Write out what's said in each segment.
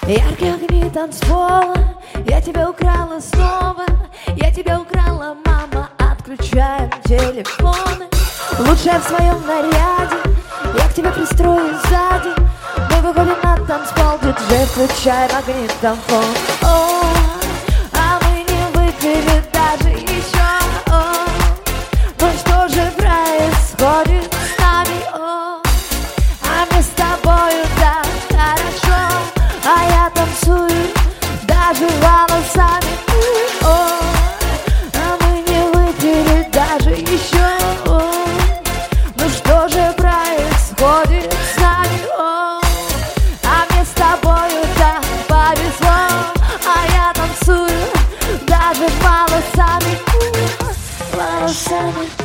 Яркие огни танцпола, я тебя украла снова. Я тебя украла, мама, отключаем телефоны. Лучшая в своем наряде, я к тебе пристроюсь сзади. Мы выходим на танцпол, диджей, включай магнитофон. О, а мы не выпили даже еще. О, ну что же происходит с нами? О, а мне с тобою так хорошо, а я танцую даже волосами. О, а мы не выпили даже еще. О, ну что же происходит с нами? О, а мне с тобою так повезло, а я танцую даже волосами. Волосами.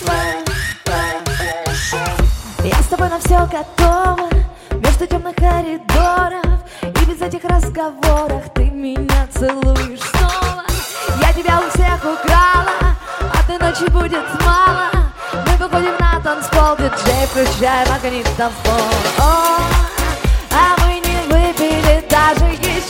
Я с тобой на все готова, между темных коридоров, и без этих разговоров ты меня целуешь снова. Я тебя у всех украла, а ты ночи будет мало. Мы выходим на танцпол, диджей, включай магнитофон. О, а мы не выпили даже еще.